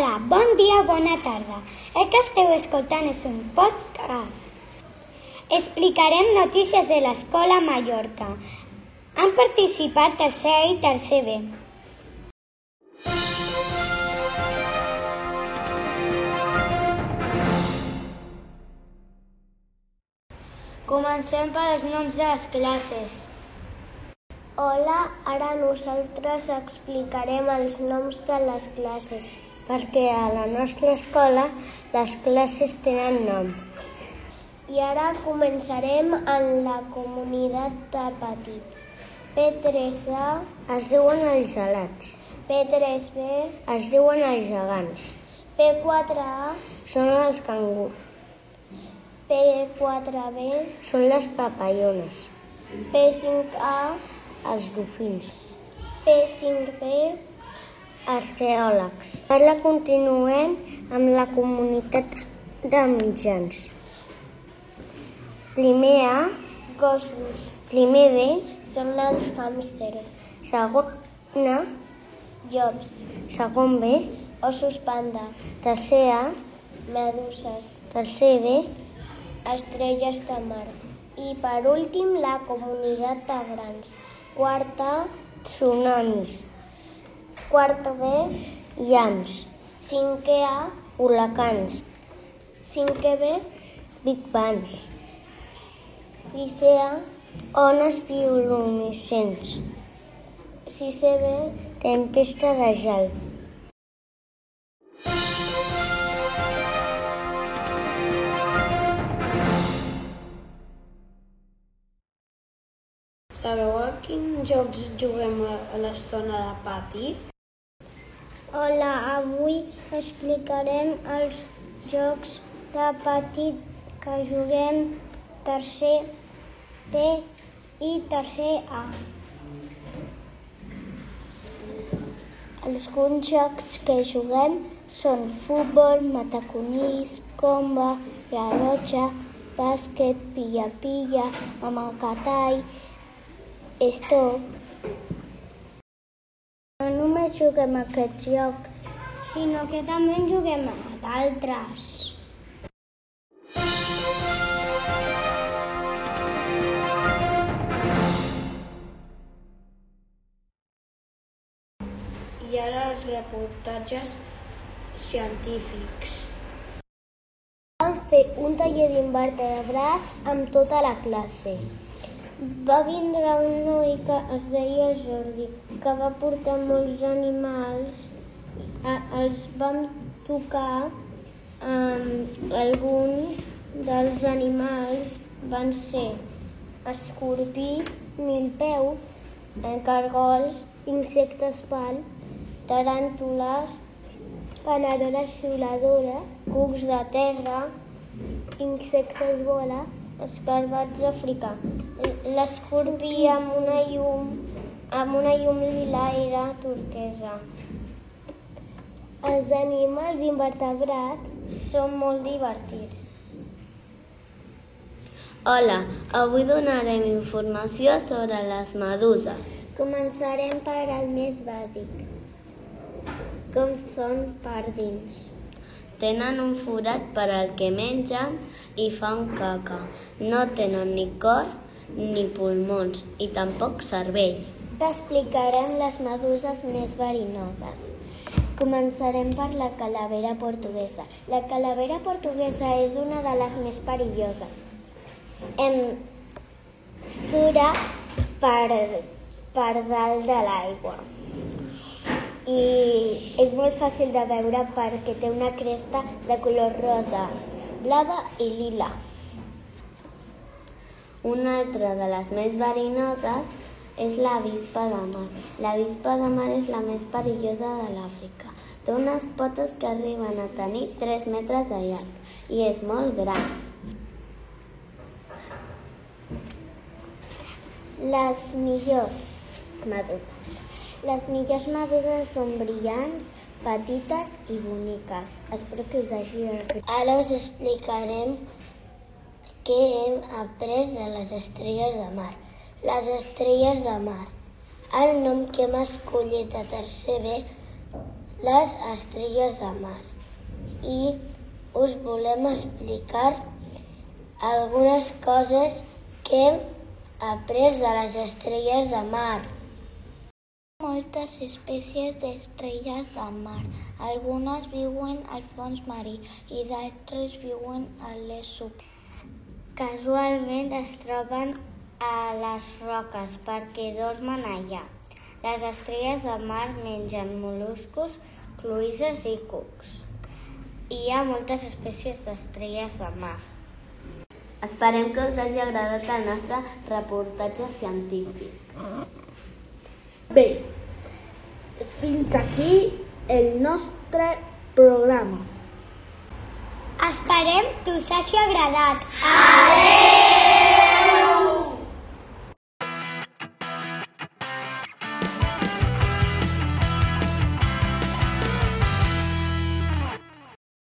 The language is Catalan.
Hola, bon dia o bona tarda. El que esteu escoltant és un podcast. Explicarem notícies de l'Escola Mallorca. Han participat tercer A i tercer B. Comencem pels noms de les classes. Hola, ara nosaltres explicarem els noms de les classes, perquè a la nostra escola les classes tenen nom. I ara començarem en la comunitat de petits. P3A es diuen els gelats. P3B es diuen els gegants. P4A són els cangurs. P4B són les papallones. P5A els dofins. P5B arqueòlegs. Ara continuem amb la comunitat de mitjans. Primer A, gossos. Primer B són els hàmsters. Segon A, llops. Segon B, ossos panda. Tercer A, meduses. Tercer B, estrelles de mar. I per últim, la comunitat de grans. Quarta, tsunamis. Quarta B, llamps. Cinquè A, huracans. Cinquè B, Big Bangs. Sisè A, ones bioluminescents. Sisè B, tempesta de gel. Sabeu a quins jocs juguem a l'estona de pati? Hola, avui explicarem els jocs de pati que juguem tercer B i tercer A. Alguns jocs que juguem són futbol, mataconills, comba, rellotge, bàsquet, pilla-pilla, amacatall, stop. No només juguem a aquests jocs, sinó que també en juguem a d'altres. I ara els reportatges científics. Vam fer un taller d'invertebrats amb tota la classe. Va vindre un noi que es deia Jordi, que va portar molts animals. Els vam tocar. Alguns dels animals van ser escorpí, milpeus, cargols, insectes pal, taràntules, paneroles xiuladores, cucs de terra, insectes bola, escarabats africà. L'escorpí amb una llum lila era turquesa. Els animals invertebrats són molt divertits. Hola, avui donarem informació sobre les meduses. Començarem per al més bàsic. Com són per dins? Tenen un forat per al que mengen i fan caca. No tenen ni cor ni pulmons i tampoc cervell. Ara explicarem les meduses més verinoses. Començarem per la calavera portuguesa. La calavera portuguesa és una de les més perilloses. Sura per dalt de l'aigua. I és molt fàcil de veure perquè té una cresta de color rosa, blava i lila. Una altra de les més verinoses és l'avispa de mar. L'avispa de mar és la més perillosa de l'Àfrica. Té unes potes que arriben a tenir 3 metres de llarg i és molt gran. Les millors meduses. Les millors meduses són brillants, petites i boniques. Espero que us hagi agradat. Ara us explicarem què hem après de les estrelles de mar. Les estrelles de mar. El nom que hem escollit a tercer B les estrelles de mar i us volem explicar algunes coses que hem après de les estrelles de mar. Moltes espècies d'estrelles de mar. Algunes viuen al fons marí i d'altres viuen a les superfícies. Casualment es troben a les roques perquè dormen allà. Les estrelles de mar mengen mol·luscos, cloïsses i cucs. Hi ha moltes espècies d'estrelles de mar. Esperem que us hagi agradat el nostre reportatge científic. Bé, fins aquí el nostre programa. Esperem que us hagi agradat. Adéu!